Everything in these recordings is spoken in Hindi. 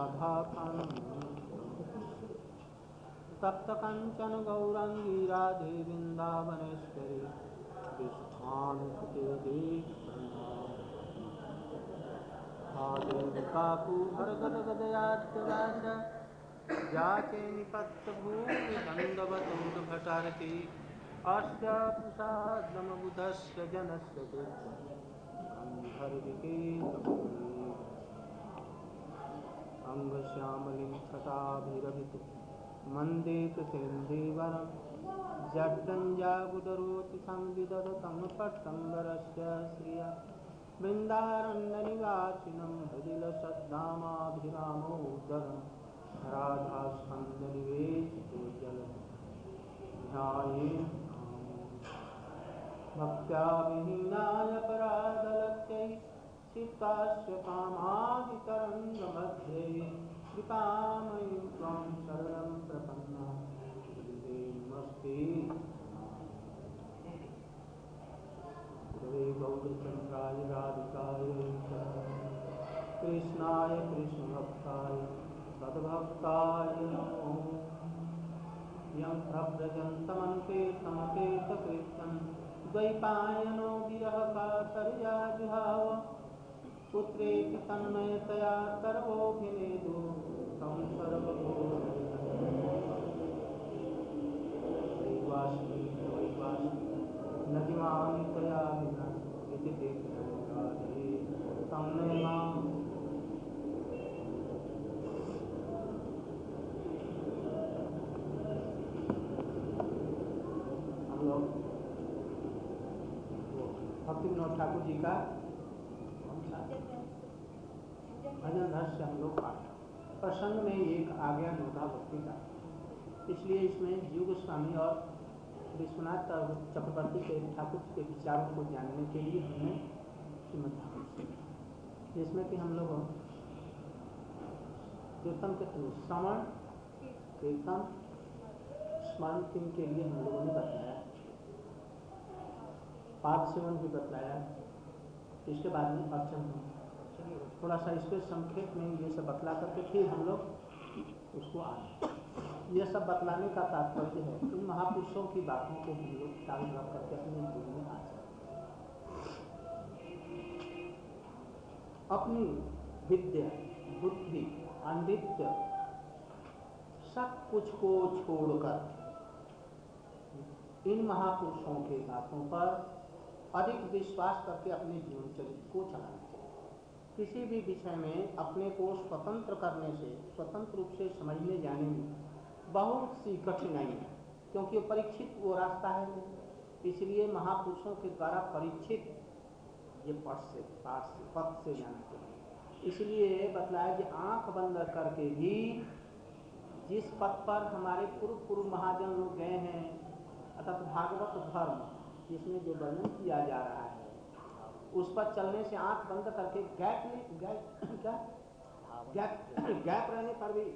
राधाकान्त तप्त कंचन गौरांगी राधे वृंदावनेश्वरी विष्णुते देवी काकू भरगद गदयाद्राज जाचे निपत्त भूमि दंडवतोद भटारती अस्य प्रसादमबुधस्य जनस्य गंधर्विके अंगश्यामलिं छटाभिरभित मंदित सेन्देवरं जड्डञ्जाबुदरोति संविदधतं पट्टम्बरस्य श्रिया वृन्दारण्यनिवासिनं हृदिलसद्धामाभिरामोदरं राधास्कन्दनिवेशितो जलध्यायेन भक्त्या विहीनाय परादलक्ष्यै चित्तास्य कामादितरङ्गमध्ये कृपामयि त्वं शरणं प्रपन्ना नमस्ते गुरवे गौरचन्द्राय राधिकाय कृष्णाय कृष्णभक्ताय सद्भक्ताय नमो यं प्रव्रजन्तमन्केतमकेतकृत्यं द्वैपायनो विरहकातर्या जुहाव पुत्रेति तन्मयतया सर्वोऽभिनेदु तं सर्वभूतैवास्मि नदिमानि त्वया विना इति राधे तं मे मां हम लोग भक्ति विनोद ठाकुर जी का भजन रहस्य हम लोग पाठ प्रसंग में एक आ गया नोदा भक्ति का, इसलिए इसमें जीव गोस्वामी और विश्वनाथ चक्रवर्ती के ठाकुर के विचारों को जानने के लिए हमने श्रीमद् भागवत सुना, जिसमें कि हम लोग कीर्तन के श्रवण कीर्तन स्मरण के लिए हम लोगों ने बताया, पाद सेवन भी बतलाया, इसके बाद में अर्चन थोड़ा सा इसके संक्षेप में ये सब बतला करके फिर हम लोग उसको आए। ये सब बतलाने का तात्पर्य है इन महापुरुषों की बातों को हम लोग चालू रख करके अपने जीवन में आ जाए। अपनी विद्या बुद्धि पांडित्य सब कुछ को छोड़कर इन महापुरुषों के बातों पर अधिक विश्वास करके अपने जीवन चरित्र को चलाना चाहिए। किसी भी विषय में अपने को स्वतंत्र करने से, स्वतंत्र रूप से समझने जाने में बहुत सी कठिनाई है, क्योंकि परीक्षित वो रास्ता है नहीं। इसलिए महापुरुषों के द्वारा परीक्षित ये पथ से जाना चाहिए। इसलिए बतलाया कि आंख बंद करके भी जिस पथ पर हमारे पूर्व महाजन लोग गए हैं, अर्थात भागवत धर्म जिसमें जो वर्णन किया जा रहा है, उस पर चलने से आंख बंद करके गैप रहने पर भी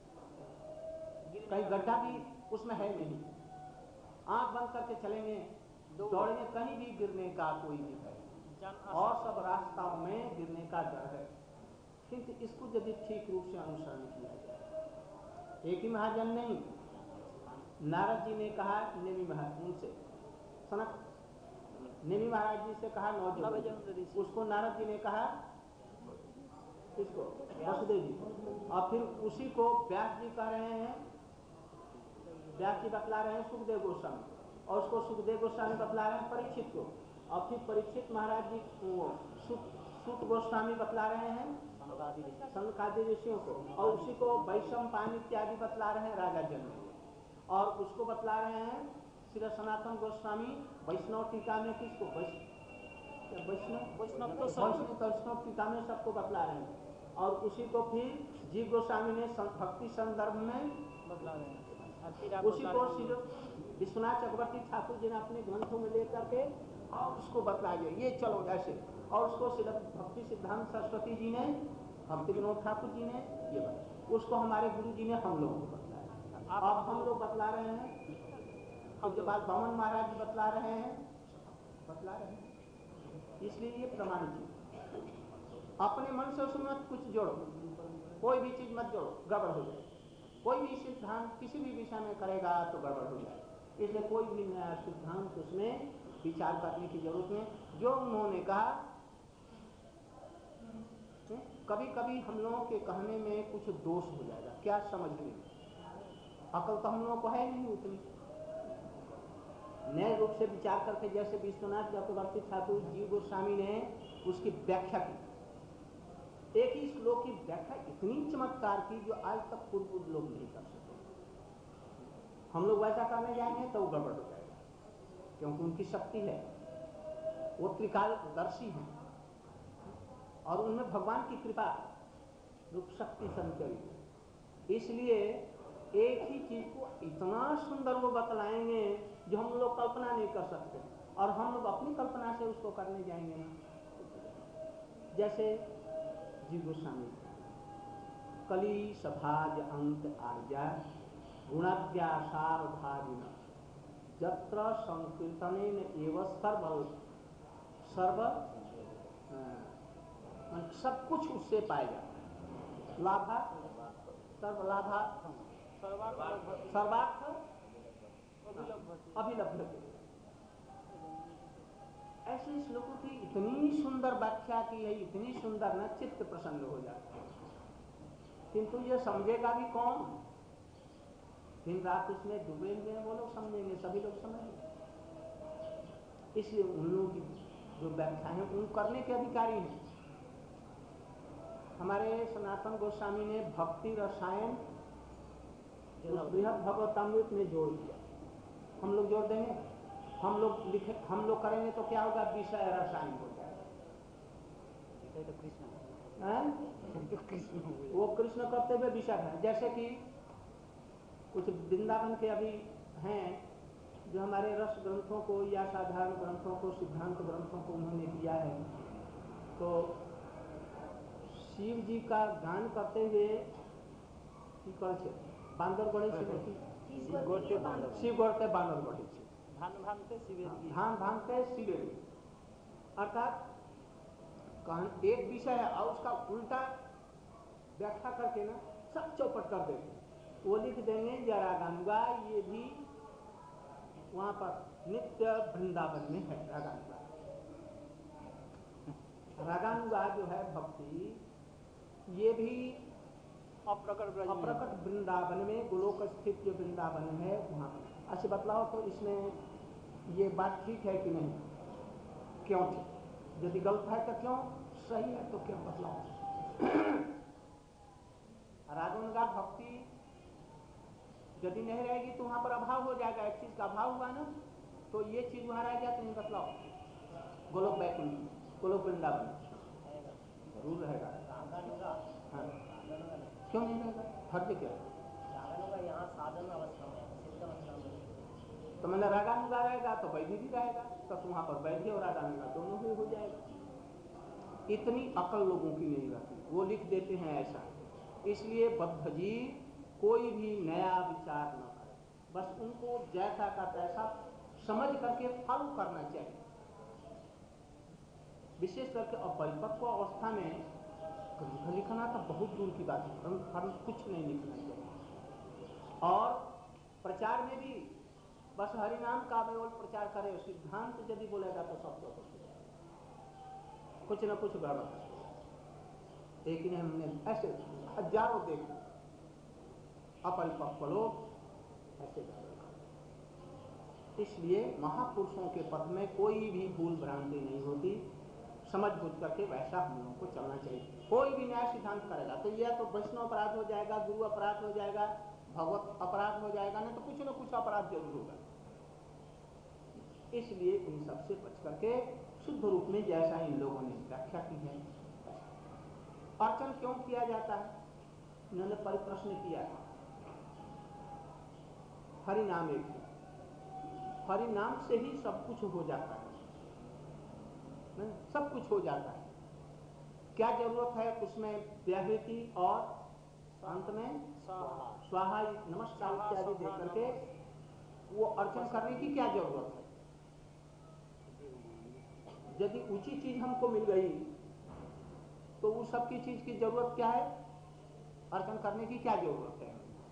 कहीं गड्ढा भी उसमें है नहीं, आंख बंद करके चलेंगे, दौड़ेंगे, कहीं भी गिरने का कोई भी है और सब रास्ताओं में गिरने का डर है। किंतु इसको यदि ठीक रूप से अनुसरण किया जाए, एक ही महाजन नहीं, नारद जी ने कहा नेमी महाराज उनसे सनक नेमी महाराज जी से कहा नवजोग, उसको नारद जी ने कहा किसको वसुदेव जी, और फिर उसी को व्यास जी कह रहे हैं, व्यास जी बतला रहे हैं सुखदेव गोस्वामी, और उसको सुखदेव गोस्वामी बतला रहे हैं परीक्षित को, और फिर परीक्षित महाराज जी सुत गोस्वामी बतला रहे हैं संकादि ऋषियों को, और उसी को वैशम पानी इत्यादि बतला रहे हैं राजा जन्म, और उसको बतला रहे हैं श्री सनातन गोस्वामी वैष्णव टीका में किसको वैष्णव टीका में सबको बतला रहे हैं, और उसी को फिर जीव गोस्वामी ने भक्ति संदर्भ में बतला रहे हैं, उसी को श्री विश्वनाथ चक्रवर्ती ठाकुर जी ने अपने ग्रंथों में लेकर के और उसको बतला दिया, ये चलो ऐसे, और उसको भक्ति सिद्धांत सरस्वती जी ने, भक्ति विनोद ठाकुर जी ने ये बताया, उसको हमारे गुरु जी ने हम लोगों को बतलाया, अब हम लोग बतला रहे हैं, उसके बाद बमन महाराज जी बतला रहे हैं, इसलिए ये प्रमाणित है। अपने मन से उसमें कुछ जोड़ो, कोई भी चीज मत जोड़ो, गड़बड़ हो जाए। कोई भी सिद्धांत किसी भी विषय में करेगा तो गड़बड़ हो जाए। इसलिए कोई भी नया सिद्धांत उसमें विचार करने की जरूरत नहीं। जो उन्होंने कहा, कभी कभी हम लोगों के कहने में कुछ दोष हो जाएगा, क्या समझने में, अकल तो हम लोगों को है नहीं उतनी। नए रूप से विचार करके, जैसे विश्वनाथ चक्रवर्ती ठाकुर जी गोस्वामी ने उसकी व्याख्या की, एक ही श्लोक की व्याख्या इतनी चमत्कार की जो आज तक पूर्व लोग नहीं कर सके। हम लोग वैसा करने जाएंगे तो वो गड़बड़ हो जाएगा, क्योंकि उनकी शक्ति है, वो त्रिकालदर्शी हैं और उनमें भगवान की कृपा रूप शक्ति संचरित। इसलिए एक ही चीज को इतना सुंदर वो बतलाएंगे जो हम लोग कल्पना नहीं कर सकते, और हम लोग अपनी कल्पना से उसको करने जाएंगे ना। जैसे जीव गोस्वामी, कली सभाज अंत आर्या गुणाद्यासार भाजिन जत्र संकीर्तनेन एव सर्व सब कुछ उससे पाएगा। लाभा सर्वलाभा सर्वार्थ अभिलभ्यते। ऐसे श्लोकों की इतनी सुंदर व्याख्या की है, इतनी सुंदर न चित्त प्रसन्न हो जाता है। किंतु ये समझेगा भी कौन? दिन रात उसमें डूबे हुए हैं वो लोग समझेंगे, सभी लोग समझेंगे। इसलिए उन लोगों की जो व्याख्या है उन करने के अधिकारी हैं। हमारे सनातन गोस्वामी ने भक्ति रसायन बृहद भगवतामृत में जोड़ दिया। हम लोग जोड़ देंगे, हम लोग करेंगे तो क्या होगा? विषय रसायन हो जाएगा। तो कृष्ण वो कृष्ण करते हुए विषय है। जैसे कि कुछ वृंदावन के अभी हैं जो हमारे रस ग्रंथों को या साधारण ग्रंथों को, सिद्धांत ग्रंथों को उन्होंने दिया है, तो शिव जी का गान करते हुए की कर छे बांदर गढ़े शिव गोटे बांदर गढ़े छे धान भांगते शिवेर, अर्थात एक विषय है और उसका उल्टा व्याख्या करके ना सब चौपट कर देते। वो लिख देंगे जरा गानुगा, ये भी वहां पर नित्य वृंदावन में है। रागानुगा जो है भक्ति, ये भी अप्रकट वृंदावन में, गोलोक स्थित जो वृंदावन है वहां। अच्छा बतलाओ तो इसमें ये बात ठीक है कि नहीं? क्यों ठीक? यदि गलत है तो क्यों? सही है तो क्यों? बतलाओ। रागानुगा भक्ति यदि नहीं रहेगी तो वहां पर अभाव हो जाएगा। एक चीज का अभाव हुआ ना, तो ये चीज वहां रह गया। तो बतलाओ, गोलोक बैकुंठ, गोलोक वृंदावन जरूर रहेगा। हाँ, क्यों नहीं रहेगा? फर्ज क्या है? यहाँ साधन अवस्था में, सिद्ध अवस्था में, तो मैंने रागानुगा रहेगा तो वैधि भी रहेगा, तो वहां पर वैधि और रागानुगा दोनों ही हो जाएगा। इतनी अकल लोगों की नहीं रहती, वो लिख देते हैं ऐसा। इसलिए बद्ध जी कोई भी नया विचार न करे, बस उनको जैसा का तैसा समझ करके फॉलो करना चाहिए। विशेष करके अपरिपक्व अवस्था में ग्रंथ लिखना तो बहुत दूर की बात है, ग्रंथ कुछ नहीं लिखना चाहिए। और प्रचार में भी बस हरिनाम का केवल प्रचार करे, सिद्धांत यदि बोलेगा तो सब हो जाएगा, कुछ न कुछ गड़बड़ है। लेकिन हमने ऐसे हजारों देखे अपरिपक्व लोग ऐसे गड़बड़। इसलिए महापुरुषों के पथ में कोई भी भूल भ्रांति नहीं होती, समझ बुझ करके वैसा हम लोगों को चलना चाहिए। कोई भी न्याय सिद्धांत करेगा तो यह तो वैष्णव अपराध हो जाएगा, गुरु अपराध हो जाएगा, भगवत अपराध हो जाएगा, ना तो कुछ न कुछ अपराध जरूर होगा। इसलिए इन सबसे बच करके शुद्ध रूप में जैसा इन लोगों ने व्याख्या की है। अर्चन क्यों किया जाता है? इन्होंने परिप्रश्न किया। हरि नाम एक है, हरि नाम से ही सब कुछ हो जाता है, सब कुछ हो जाता है। क्या जरूरत है उसमें व्याहृति और अंत में स्वाहा नमस्कार इत्यादि दे करके वो अर्चन करने की क्या जरूरत है? यदि ऊंची चीज हमको मिल गई तो उस सब की चीज की जरूरत क्या है? अर्चन करने की क्या जरूरत है?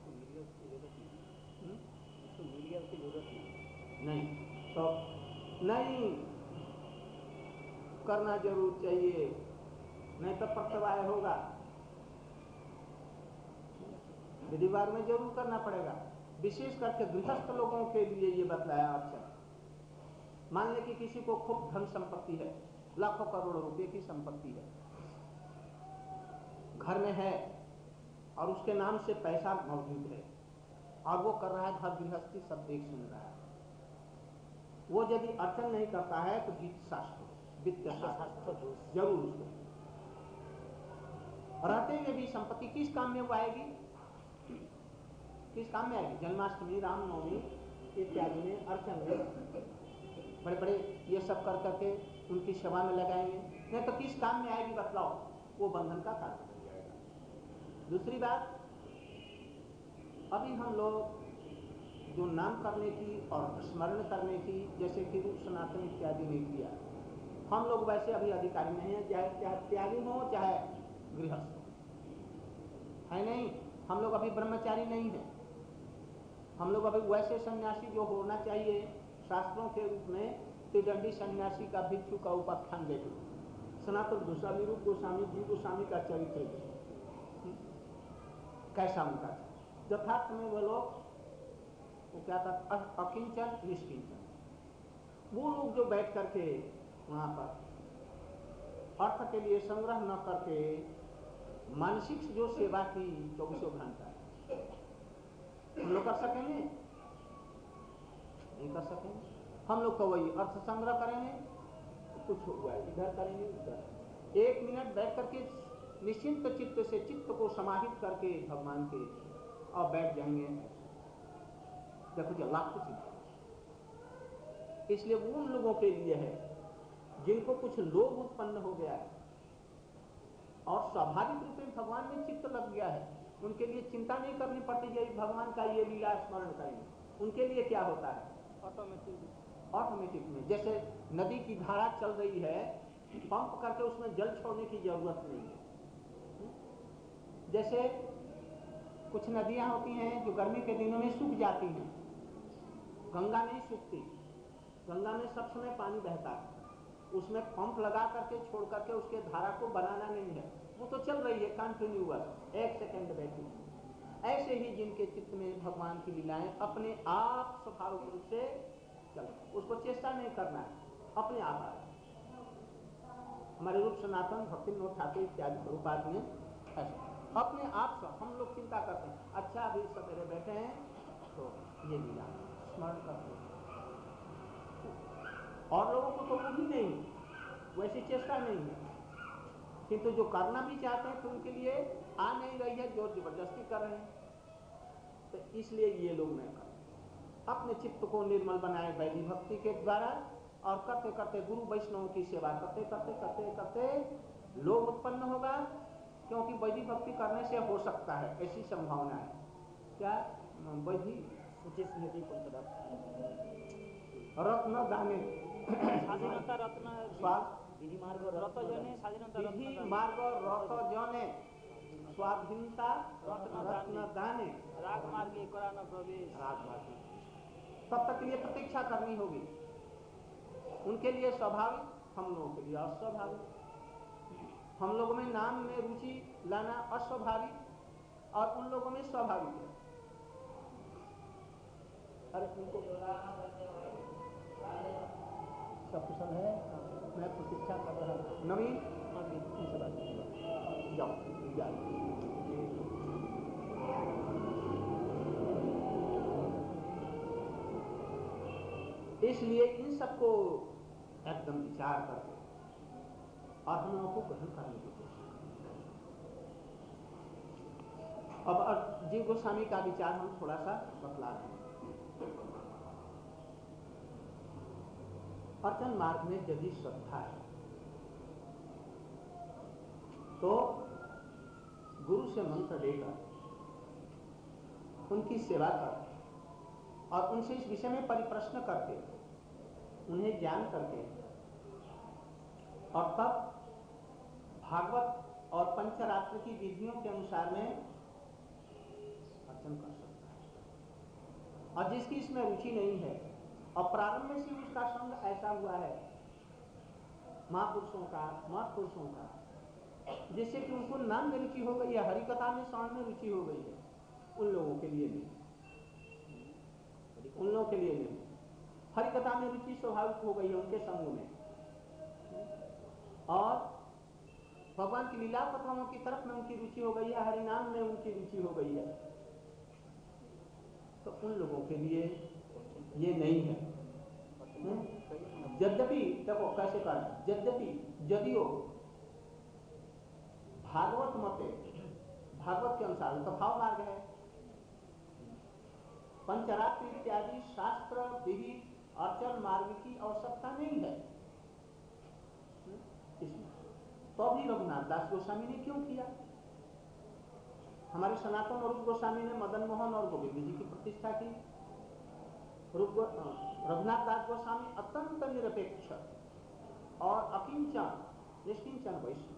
नहीं, तो नहीं करना जरूर चाहिए, नहीं तो प्रत्यवाय होगा। विधिवार में जरूर करना पड़ेगा। विशेष करके गृहस्थ लोगों के लिए ये बतलाया अर्चन। मान ले कि किसी को खूब धन संपत्ति है, लाखों करोड़ों रुपए की संपत्ति है, घर में है और उसके नाम से पैसा मौजूद है और वो कर रहा है घर गृहस्थी, सब देख सुन रहा है। वो यदि अर्चन नहीं करता है तो वित्त शास्त्र जरूर उसको रहते हुए भी संपत्ति किस काम में वो आएगी, किस काम में आएगी? जन्माष्टमी, रामनवमी इत्यादि में, अर्चन में बड़े बड़े ये सब कर करके उनकी सेवा में लगाएंगे, नहीं तो किस काम में आएगी बतलाओ? वो बंधन का कारण बन जाएगा। दूसरी बात, अभी हम लोग जो नाम करने की और स्मरण करने की, जैसे कि रूप सनातन इत्यादि ने किया, हम लोग वैसे अभी अधिकारी नहीं है, चाहे त्यागी हो चाहे गृहस्थ है नहीं। हम लोग अभी ब्रह्मचारी नहीं है, हम लोग अभी वैसे सन्यासी जो होना चाहिए शास्त्रों के रूप में, त्रिदंडी सन्यासी का भिक्षु का उपाख्यान देखो। सनातन गोस्वामी, रूप गोस्वामी, जी गोस्वामी का चरित्र कैसा उनका था। यथार्थ में वो लोग, वो क्या था, अकिंचन निष्किंचन। वो लोग जो बैठ करके वहां पर अर्थ के लिए संग्रह न करके मानसिक जो सेवा की 24 घंटा, हम लोग कर सकेंगे? नहीं कर सकेंगे। हम लोग तो वही अर्थ संग्रह करेंगे, कुछ हुआ इधर करेंगे उधर। 1 मिनट बैठ करके निश्चिंत चित्त से चित्त को समाहित करके भगवान के और बैठ जाएंगे, देखो जो लाख कुछ। इसलिए वो उन लोगों के लिए है जिनको कुछ लोभ उत्पन्न हो गया है और स्वाभाविक रूप में भगवान में चित्त लग गया है, उनके लिए चिंता नहीं करनी पड़ती कि भगवान का ये लीला स्मरण करेंगे। उनके लिए क्या होता है, ऑटोमेटिक में, जैसे नदी की धारा चल रही है, पंप करके उसमें जल छोड़ने की जरूरत नहीं है। जैसे कुछ नदियां होती हैं जो गर्मी के दिनों में सूख जाती हैं, गंगा नहीं सूखती, गंगा में सब समय पानी बहता है, उसमें पंप लगा करके छोड़ करके उसके धारा को बनाना नहीं है, वो तो चल रही है कंटिन्यूअस, 1 सेकंड बैठी। ऐसे ही जिनके चित्त में भगवान की लीलाएं अपने आप स्वाभाविक रूप से चल, उसको चेष्टा नहीं करना है, अपने आप आ। हमारे रूप सनातन भक्ति विनोद ठाकुर इत्यादि प्रभुपाद में ऐसा अपने आप से हम लोग चिंता करते हैं, अच्छा अभी सवेरे बैठे हैं तो ये लीला स्मरण करते हैं। और लोगों को तो वो भी नहीं, वैसी चेष्टा नहीं है, किंतु जो करना भी चाहते हैं तो उनके लिए आ नहीं रही है, जोर जबरदस्ती कर रहे हैं, तो इसलिए ये लोग नहीं करते। अपने चित्त को निर्मल बनाए वैदिक भक्ति के द्वारा, और करते करते गुरु वैष्णव की सेवा करते करते करते करते लोभ उत्पन्न होगा, क्योंकि वैदिक भक्ति करने से हो सकता है, ऐसी संभावना है। क्या वैदिक रत्न दाने স্বাধীনতা রত্ন विधि मार्ग रत जने स्वाधीनता रत्न दाने राग मार्गे कराना प्रवेश। राग मार्ग तब तक के लिए प्रतीक्षा करनी होगी, उनके लिए स्वाभाविक, हम लोगों के लिए अस्वाभाविक। हम लोगों में नाम में रुचि लाना अस्वाभाविक और उन लोगों में स्वाभाविक है। अरे उनको सब कुशल है, मैं प्रतीक्षा कर रहा हूँ। नवीन जाओ इसलिए इन सबको एकदम विचार करके और हम लोगों को ग्रहण करने की कोशिश करें। अब जीव गोस्वामी का विचार हम थोड़ा सा बतला रहे हैं। अर्चन मार्ग में यदि श्रद्धा है तो गुरु से मंत्र लेकर उनकी सेवा कर और उनसे इस विषय में परिप्रश्न करके उन्हें ज्ञान करके और तब भागवत और पंचरात्र की विधियों के अनुसार में अर्चन कर सकता है। और जिसकी इसमें रुचि नहीं है और प्रारंभ में से उसका संग ऐसा हुआ है महापुरुषों का, महत्पुरुषों का, जिससे कि उनको नाम में रुचि हो गई है, हरिकथा में श्रवण में रुचि हो गई है, उन लोगों के लिए नहीं, उन लोगों के लिए नहीं। हरिकथा में रुचि स्वाभाविक हो गई है उनके संग में, और भगवान की लीला कथाओं की तरफ में उनकी रुचि हो गई है, हरिनाम में उनकी रुचि हो गई है, तो उन लोगों के लिए ये नहीं है। यद्यपि देखो कैसे कर, यद्यपि यदियो भागवत मते, भागवत के अनुसार तो भाव मार्ग है, पंचरात्र इत्यादि शास्त्र विहित अर्चन मार्ग की आवश्यकता नहीं है इसमें। तो भी रघुनाथ दास गोस्वामी ने क्यों किया? हमारे सनातन रूप गोस्वामी ने मदन मोहन और गोविंद जी की प्रतिष्ठा की। रघुनाथ दास गोस्वामी अत्यंत निरपेक्ष और अकिंचन निष्किंचन वैष्णव,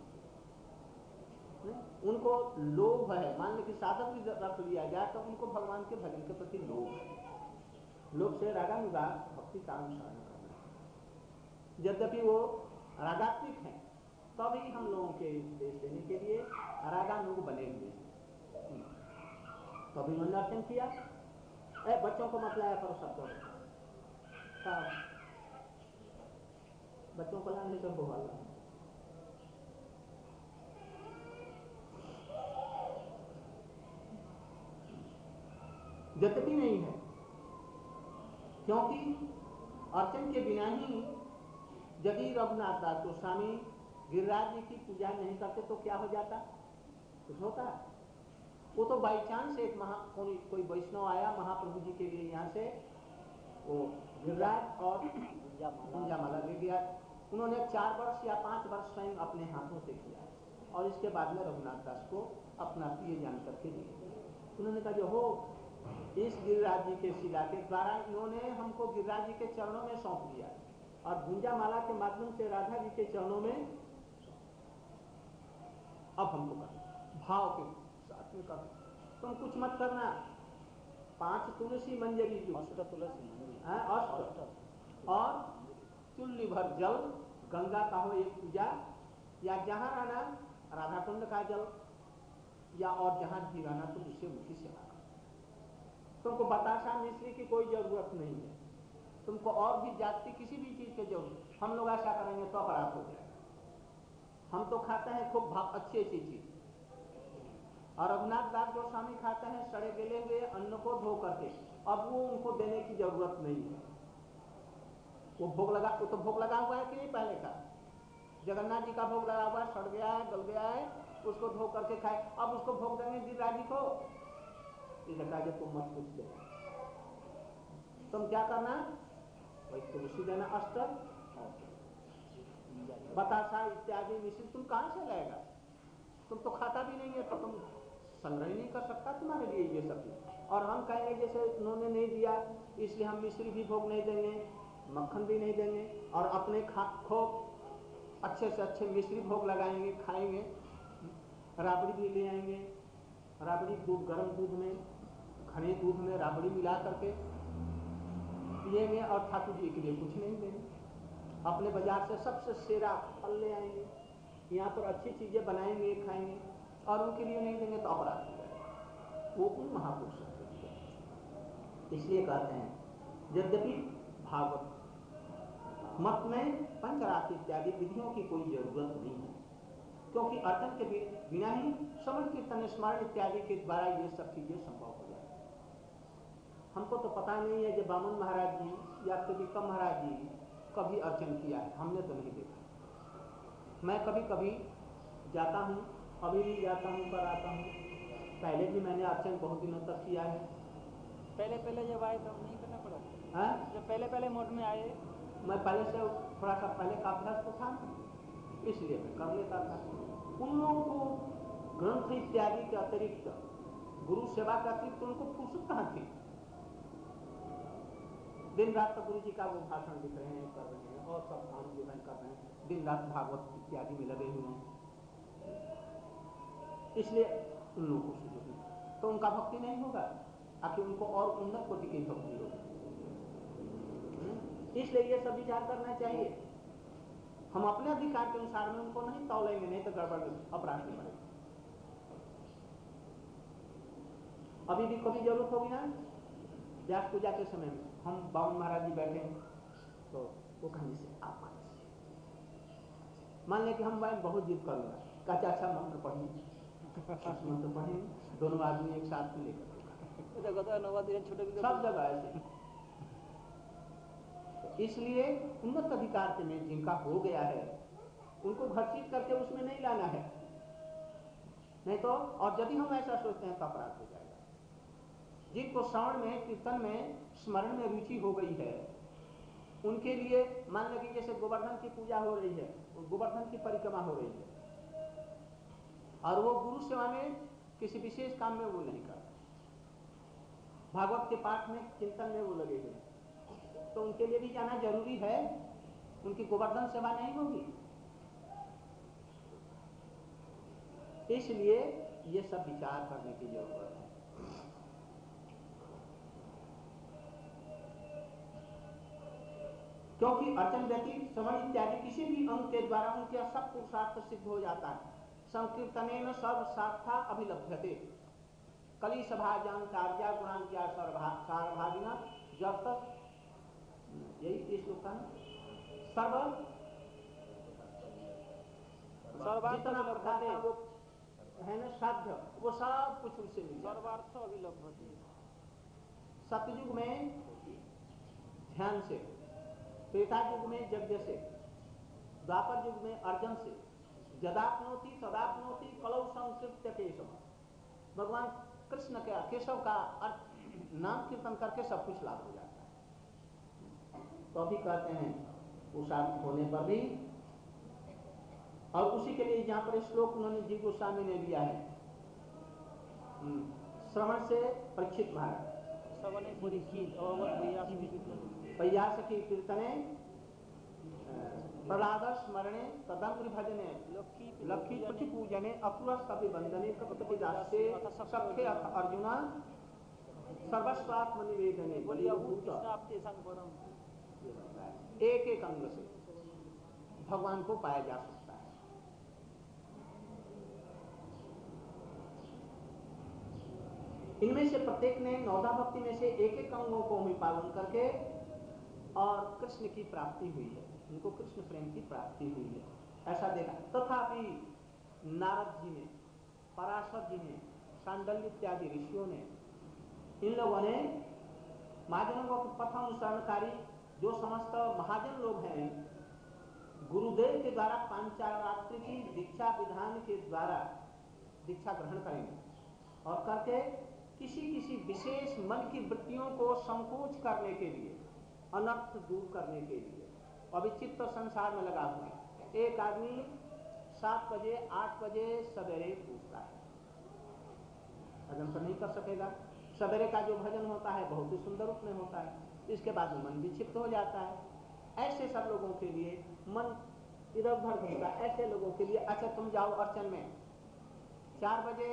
उनको लोभ है, मान लो कि साधक भी रख लिया जाए तो उनको भगवान के भजन के प्रति लोभ है, लोभ से रागानुराग भक्ति का अनुसरण करना है। यद्यपि वो रागात्मिक है तभी हम लोगों के देश देने के लिए रागानुग बने हुए हैं, तभी उन्होंने अर्चन किया। बच्चों को मत लाया करो शब्दों में, बच्चों को लाने से बोला। यद्यपि नहीं है, क्योंकि अर्चन के बिना ही यदि रघुनाथ दास गोस्वामी गिरिराज जी की पूजा नहीं करते तो क्या हो जाता? कुछ होता है? वो तो बाई चांस एक कोई वैष्णव आया महाप्रभु जी के लिए, यहाँ से वो गिरिराज और गुंजा माला ले गया। उन्होंने 4 वर्ष या 5 वर्ष स्वयं अपने हाथों से किया और इसके बाद में रघुनाथ दास को अपना प्रिय जान करके दिए। उन्होंने कहा जो हो इस गिरिराज जी के शिला के द्वारा इन्होंने हमको गिरिराज जी के चरणों में सौंप दिया और गुंजा माला के माध्यम से राधा जी के चरणों में, अब हमको करना भाव के साथ में करना, तुम कुछ मत करना। 5 तुलसी मंजरी जो अष्ट और चुल्ली भर जल, गंगा का हो एक पूजा, या जहां रहना राधा कुंड का जल, या और जहां भी रहना तो उससे उनकी सेवा करो। तुमको बताशा मिश्री की कोई जरूरत नहीं है, तुमको और भी जाति किसी भी चीज की जरूरत, हम लोग ऐसा करेंगे तो अपराध हो जाएगा। हम तो खाते हैं खूब अच्छी अच्छी चीज, और रघुनाथ दास गोस्वामी खाते हैं सड़े गले हुए अन्न को धो करके, अब वो उनको देने की जरूरत नहीं है। वो भोग लगा, वो तो भोग लगा हुआ है कि नहीं पहले का, जगन्नाथ जी का भोग लगा हुआ है, सड़ गया है, गल गया है, उसको धो करके खाए, अब उसको भोग देंगे गिरिराज जी को, जब तुम मत कुछ दे, तुम क्या करना, वही तुलसी देना अष्ट, बताशा इत्यादि मिश्री तुम कहां से लाएगा? तुम तो खाता भी नहीं है, तो तुम संग्रह नहीं कर सकता तुम्हारे लिए ये सब चीज। और हम कहेंगे जैसे उन्होंने नहीं दिया इसलिए हम मिश्री भी भोग नहीं देंगे, मक्खन भी नहीं देंगे, और अपने खूब अच्छे से अच्छे मिश्री भोग लगाएंगे, खाएंगे, राबड़ी भी ले आएंगे, राबड़ी दूध, गर्म दूध में, घने दूध में राबड़ी मिला करके पिएंगे, और ठाकुर जी के लिए कुछ नहीं देंगे। अपने बाजार से सबसे सेरा फल ले आएंगे, यहाँ पर अच्छी चीजें बनाएंगे, खाएंगे, और उनके लिए नहीं देंगे तो अपराध हो जाएगा। वो उन महापुरुषों के लिए, इसलिए कहते हैं यद्यपि भागवत मत में पंचरात्र इत्यादि विधियों की कोई जरूरत नहीं है, क्योंकि अर्चन के बिना ही श्रवण कीर्तन स्मरण इत्यादि के द्वारा ये सब चीजें संभव हो जाती है। हमको तो पता नहीं है कि बामन महाराज जी या त्रिविक्रम महाराज जी कभी अर्चन किया है, हमने तो नहीं देखा। मैं कभी कभी जाता हूँ, अभी भी जाता हूँ, पर आता हूँ, पहले भी मैंने अर्चन बहुत दिनों तक किया है। पहले जब आए तब नहीं करना पड़ा? हाँ, जब पहले मोड में आए, मैं पहले से थोड़ा सा पहले का अभ्यास तो था, इसलिए मैं कर लेता था। उन लोगों को ग्रंथ इत्यादि के अतिरिक्त, गुरु सेवा के अतिरिक्त उनको फुर्सत कहाँ थी? दिन रात तक गुरु जी का वो भाषण लिख रहे हैं, कर रहे हैं, और सब काम जो है कर रहे हैं, दिन रात भागवत इत्यादि में लगे हुए हैं, इसलिए उन लोगों को सुझो नहीं। तो उनका भक्ति नहीं होगा, आखिर उनको और उन्नत कोटि की भक्ति होगी। इसलिए ये सब विचार करना चाहिए। हम अपने अधिकार के अनुसार में उनको नहीं तौलेंगे, नहीं तो गड़बड़ अपराध में पड़ेगा। अभी भी कभी जरूरत होगी ना, व्यास पूजा के समय में हम बावन महाराज जी बैठे हैं, तो वो कहीं से आप मान लें कि हम बहुत जिद कर लूंगा, कहते अच्छा मंत्र पढ़िए, मंत्र पढ़ेंगे, दोनों आदमी एक साथ में लेकर सब जगह ऐसे। इसलिए उन्नत अधिकार में जिनका हो गया है उनको घर्षित करके उसमें नहीं लाना है, नहीं तो। और यदि हम ऐसा सोचते हैं तो अपराध हो जाएगा। जिनको श्रवण में, कीर्तन में, स्मरण में रुचि हो गई है, उनके लिए मान लीजिए जैसे गोवर्धन की पूजा हो रही है, गोवर्धन की परिक्रमा हो रही है, और वो गुरु सेवा में किसी विशेष काम में वो नहीं करता, भागवत के पाठ में, चिंतन में वो लगे हुए, तो उनके लिए भी जाना जरूरी है, उनकी गोवर्धन सेवा नहीं होगी। इसलिए ये सब विचार करने की जरूरत है। क्योंकि अर्चन व्यतीत श्रवण इत्यादि किसी भी अंग के द्वारा उनके सब पुरुषार्थ सिद्ध हो जाता है। संकीर्तनेन सर्व सार्था अभिलभ्यते कली सभाजान कार्या गुणांत्या सर्वभागिना जब तक, यही इस श्लोक का जितना प्रकार का वो है ना साध्य, वो सब कुछ उससे मिल जाता है। सतयुग में ध्यान से, त्रेता युग में यज्ञ से, द्वापर युग में अर्जन से, जदाप्नोति तदाप्नोति कलौ संकृत्य केशव, भगवान कृष्ण का केशव का नाम कीर्तन करके सब कुछ लाभ हो जाता है। तो अभी कहते हैं उसाद होने पर भी, और उसी के लिए यहाँ पर श्लोक उन्होंने जीव गोस्वामी ने लिया है, श्रवण से परीक्षित महाराज, प्रयास की कीर्तने प्रहलाद स्मरणे तदंग्रि भजने लक्ष्मी पति पूजने अपुरस अभिवंदने कपति दासे सखे अर्जुन सर्वस्वात्म निवेदने एक एक अंग से भगवान को पाया जा सकता है। इनमें से प्रत्येक ने नौदा भक्ति में से एक एक अंगों को ही पालन करके और कृष्ण की प्राप्ति हुई है, उनको कृष्ण प्रेम की प्राप्ति हुई है, ऐसा देखा। तथापि नारद जी ने, पराशर जी ने, सांडल्य इत्यादि ऋषियों ने, इन लोगों ने महाजनों के पथ अनुसरणकारी जो समस्त महाजन लोग हैं, गुरुदेव के द्वारा पांचारात्रि की दीक्षा विधान के द्वारा दीक्षा ग्रहण करेंगे और करके किसी किसी विशेष मन की वृत्तियों को संकोच करने के लिए, अनर्थ दूर करने के लिए अभी चित्त संसार में लगा हुआ है। एक आदमी 7 बजे 8 बजे सवेरे उठता है, भजन तो नहीं कर सकेगा। सवेरे का जो भजन होता है बहुत ही सुंदर रूप में होता है, इसके बाद में मन विक्षिप्त हो जाता है। ऐसे सब लोगों के लिए मन इधर उधर घूमता है, ऐसे लोगों के लिए अच्छा तुम जाओ अर्चन में 4 बजे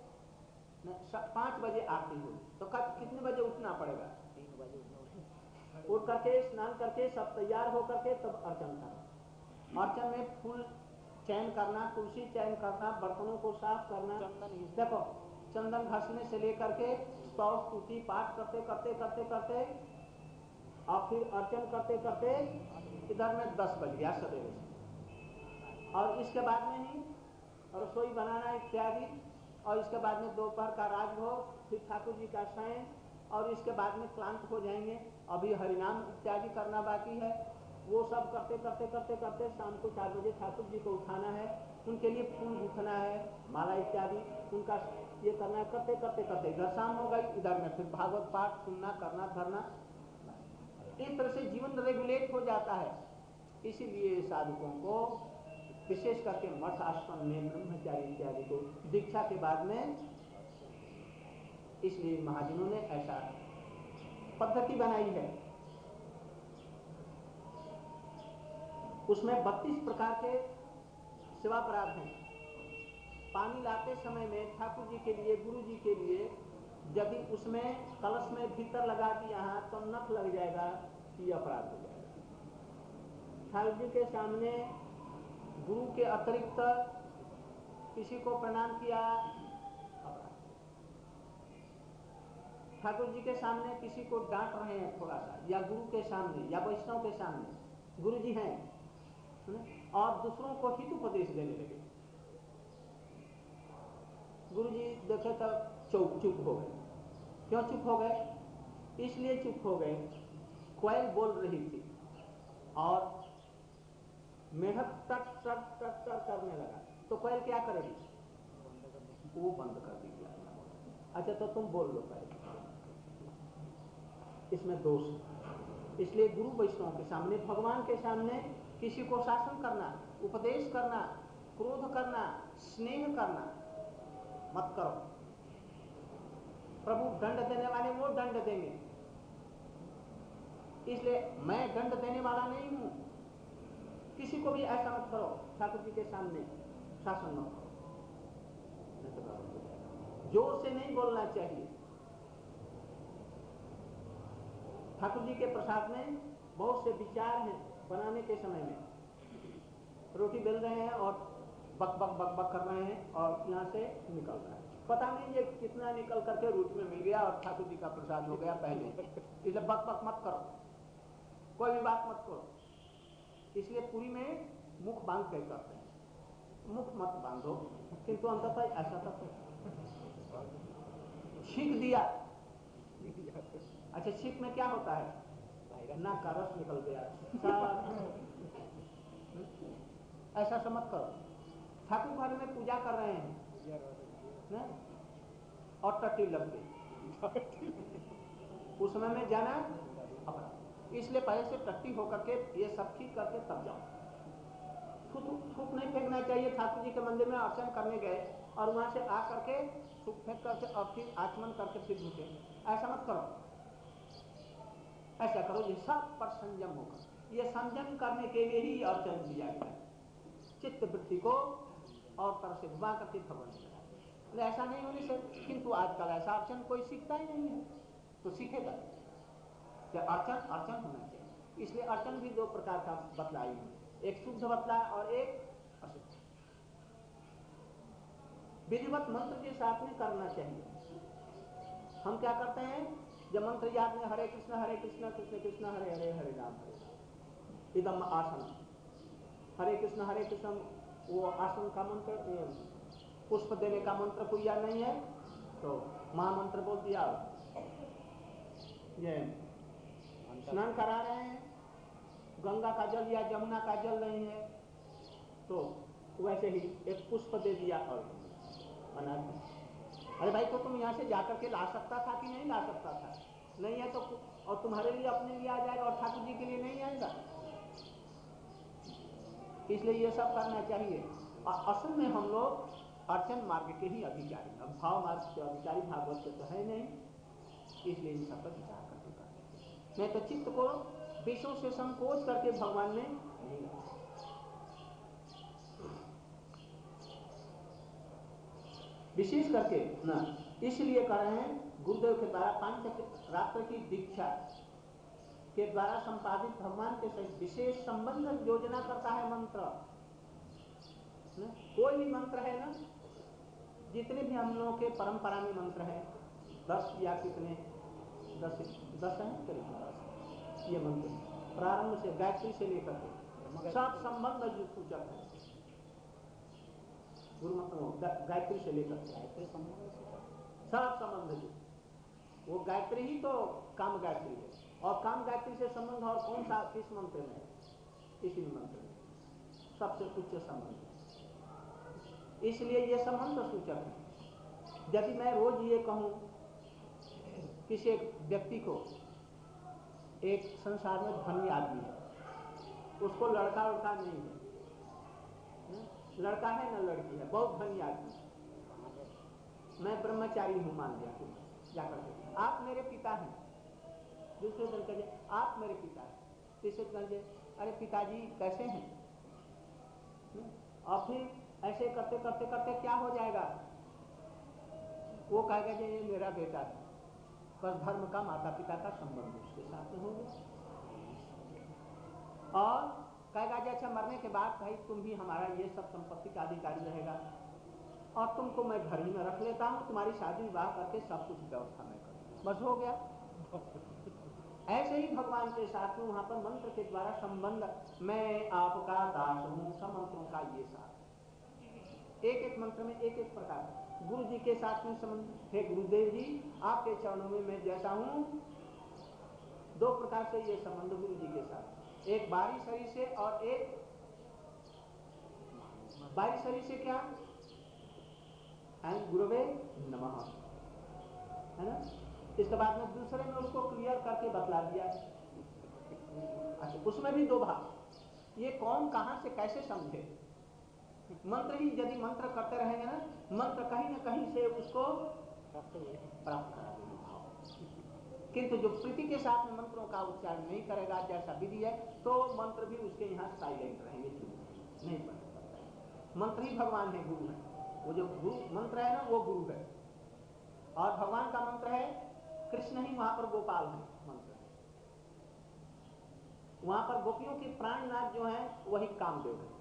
5 बजे आरती हो, तो कितने बजे उठना पड़ेगा? 3 बजे उठ करके स्नान करके सब तैयार हो करके तब अर्चन करना। अर्चन में फूल चयन करना, तुलसी चयन करना, बर्तनों को साफ करना, देखो चंदन घसने से लेकर के स्तुति पाठ करते करते करते करते और फिर अर्चन करते करते इधर में 10 बज गया सवेरे से, और इसके बाद में ही रसोई बनाना इत्यादि, और इसके बाद में दोपहर का राजभोग, फिर ठाकुर जी का शयन, और इसके बाद में क्लांत हो जाएंगे। अभी हरिनाम इत्यादि करना बाकी है, वो सब करते करते करते करते शाम को 4 बजे ठाकुर जी को उठाना है, उनके लिए फूल गूंथना है, माला इत्यादि उनका ये करना है। करते करते करते इधर शाम हो गई, इधर में फिर भागवत पाठ सुनना, करना धरना, इस तरह से जीवन रेगुलेट हो जाता है। इसीलिए साधुओं को विशेष करके मठ आश्रम में ब्रह्मचारी इत्यादि को दीक्षा के बाद में, इसलिए महाजनों ने ऐसा पद्धति बनाई है। उसमें 32 प्रकार के सेवा अपराध हैं। पानी लाते समय में ठाकुर जी के लिए, गुरु जी के लिए, यदि उसमें कलश में भीतर लगा दिया है तो नख लग जाएगा, ये अपराध हो जाएगा। ठाकुर जी के सामने गुरु के अतिरिक्त किसी को प्रणाम किया, अपराध। ठाकुर जी के सामने किसी को डांट रहे हैं थोड़ा सा, या गुरु के सामने या वैष्णव के सामने, गुरु जी हैं और दूसरों को हित उपदेश देने लगे, गुरु जी देखे तब चुप हो गए। क्यों चुप हो गए? इसलिए चुप हो गए, कोयल बोल रही थी और मेढक टट टट टट टट करने लगा, तो कोयल क्या करेगी? वो बंद कर देगी। अच्छा तो तुम बोल लो पहले, इसमें दोष है। इसलिए गुरु वैष्णव के सामने, भगवान के सामने किसी को शासन करना, उपदेश करना, क्रोध करना, स्नेह करना मत करो। प्रभु दंड देने वाले वो दंड देंगे, इसलिए मैं दंड देने वाला नहीं हूं। किसी को भी ऐसा मत करो, ठाकुर जी के सामने शासन मत करो, नहीं तो गड़बड़ हो जाएगा। जोर से नहीं बोलना चाहिए। ठाकुर जी के प्रसाद में बहुत से विचार हैं बनाने के समय में, रोटी बेल रहे हैं और बक बक बक बक कर रहे हैं और यहाँ से निकल रहा है, पता नहीं ये कितना निकल करके रोटी में मिल गया और ठाकुर जी का प्रसाद हो गया पहले। इसलिए बक बक मत करो, कोई भी बात मत करो। इसलिए पूरी में मुख बांध के करते हैं, मुख मत बांधो, किंतु अंततः ऐसा तक छींक दिया। अच्छा छींक में क्या होता है? ना का रस निकल गया, ऐसा सब मत करो। ठाकुर घर में पूजा कर रहे हैं और टट्टी लग गई, उस समय में जाना अपराध। इसलिए पहले से टट्टी होकर के ये सब ठीक करके तब जाओ। थूक नहीं फेंकना चाहिए। ठाकुर जी के मंदिर में अर्चन करने गए और वहां से आ करके थूक फेंक करके और फिर आचमन करके फिर झूठे, ऐसा मत करो। ऐसा करो ये सब पर संयम होगा। ये संयम करने के लिए ही अर्चन किया गया, चित्त वृत्ति को और तरह से घुमा करके भगवान लगाया। ऐसा नहीं होने से, किंतु आजकल ऐसा अर्चन कोई सीखता ही नहीं है, तो सीखेगा क्या? अर्चन अर्चन होना चाहिए। इसलिए अर्चन भी दो प्रकार का बतलाई है, एक शुद्ध बतला और एक अशुद्ध। विधिवत मंत्र के साथ में करना चाहिए। हम क्या करते हैं, जब मंत्र याद में हरे कृष्ण कृष्ण कृष्ण हरे हरे हरे राम इदम आसन, हरे कृष्ण वो आसन का मंत्र, पुष्प देने का मंत्र कोई याद नहीं है तो महामंत्र बोल दिया। ये स्नान करा रहे हैं, गंगा का जल या जमुना का जल नहीं है तो वैसे ही एक पुष्प दे दिया और बना दिया। अरे भाई तो तुम यहाँ से जाकर के ला सकता था कि नहीं ला सकता था? नहीं है तो और तुम्हारे लिए अपने लिए आ जाएगा और ठाकुर जी के लिए नहीं आएगा। इसलिए ये सब करना चाहिए। और असल में हम लोग अर्चन मार्ग के ही अधिकारी, अब भाव मार्ग के अधिकारी भागवत के तो है नहीं, इसलिए इन सब पर विचार करके करते हैं। नहीं तो चित्त को विषयों से संकोच करके भगवान में नहीं लगा। विशेष करके ना इसलिए कर रहे हैं, गुरुदेव के द्वारा पांच रात्र की दीक्षा के द्वारा संपादित भगवान के सहित विशेष संबंध योजना करता है मंत्र। कोई भी मंत्र है ना, जितने भी हम लोगों के परंपरा में मंत्र है 10 या कितने 10 हैं करीब 10 ये मंत्र प्रारंभ से गायत्री से लेकर के सब संबंध जो सूचक है, गुरु गायत्री से लेकर के सब संबंध जो वो गायत्री ही तो काम गायत्री है, और काम गायत्री से संबंध और कौन सा किस मंत्र में है? इसी मंत्र में सबसे उच्च संबंध। इसलिए ये संबंध सूचक है। यदि मैं रोज ये कहूं किसी एक व्यक्ति को, एक संसार में धनी आदमी है, उसको लड़का उड़का नहीं है, लड़का है ना लड़की है, बहुत धनी आदमी, मैं ब्रह्मचारी हूं मान लिया, जाकर के आप मेरे पिता हैं, दूसरे दिन कहिए आप मेरे पिता हैं, तीसरे दिन कहिए अरे पिताजी कैसे हैं, और फिर ऐसे करते करते करते क्या हो जाएगा, वो कहेगा कि ये मेरा बेटा है, पर धर्म का माता पिता का संबंध उसके साथ में हो गया। और कहेगा कि अच्छा मरने के बाद भाई तुम भी हमारा ये सब संपत्ति का अधिकारी रहेगा और तुमको मैं घर ही में रख लेता हूं, तुम्हारी शादी विवाह करके सब कुछ व्यवस्था मैं करूंगा, बस हो गया। ऐसे ही भगवान के साथ में वहां पर मंत्र के द्वारा संबंध, मैं आपका दास हूं, सब मंत्रों का ये साथ, एक एक मंत्र में एक एक प्रकार। गुरु जी के साथ में संबंध, हे गुरुदेव जी आपके चरणों में मैं जैसा हूं, दो प्रकार से ये संबंध गुरु जी के साथ, एक बारी शरीर से और एक बारी शरीर से क्या, गुरुवे नमः, है ना। इसके बाद में दूसरे में उसको क्लियर करके बतला दिया। अच्छा उसमें भी दो भाग, ये कौन कहां से कैसे समझे। मंत्र ही यदि मंत्र करते रहेंगे ना, मंत्र कहीं ना कहीं से उसको प्राप्त करा देगा, किंतु जो प्रीति के साथ में मंत्रों का उच्चारण नहीं करेगा जैसा विधि है, तो मंत्र भी उसके यहाँ साइलेंट रहेंगे, नहीं पढ़ सकता। मंत्र ही भगवान है, गुरु है, वो जो गुरु मंत्र है ना वो गुरु है, और भगवान का मंत्र है कृष्ण ही, वहां पर गोपाल है मंत्र, वहां पर गोपियों के प्राणनाथ जो है वही कामदेव है,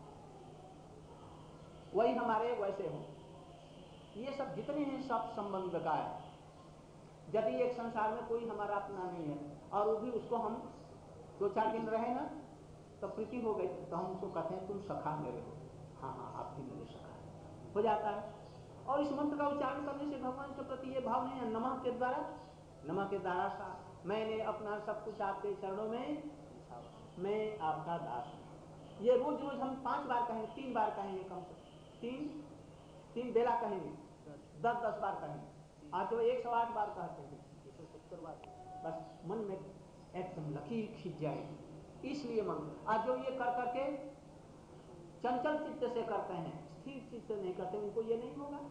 वही हमारे वैसे हो। ये सब जितने हैं सब संबंध का है। यदि एक संसार में कोई हमारा अपना नहीं है और वो भी उसको हम 2-4 दिन रहे ना तो प्रीति हो गई, तो हम उसको कहते हैं तुम सखा मेरे हो, हाँ हाँ आप भी मेरे सखा हो जाता है। और इस मंत्र का उच्चारण करने से भगवान के प्रति ये भाव नहीं है, नमः के द्वारा, नमः के द्वारा सा मैंने अपना सब कुछ आपके चरणों में, मैं आपका दास हूं। ये रोज रोज हम 5 बार कहेंगे, 3 बार कहेंगे, कम से 3 बेला कहेंगे, 10-10 बार कहेंगे, आज तो 108 बार कहते हैं, 170 बार, बस मन में एकदम लकीर खींच जाएगी। इसलिए मन आज जो ये कर करके चंचल चित्त से करते हैं, स्थिर चित्त से नहीं करते, उनको ये नहीं होगा।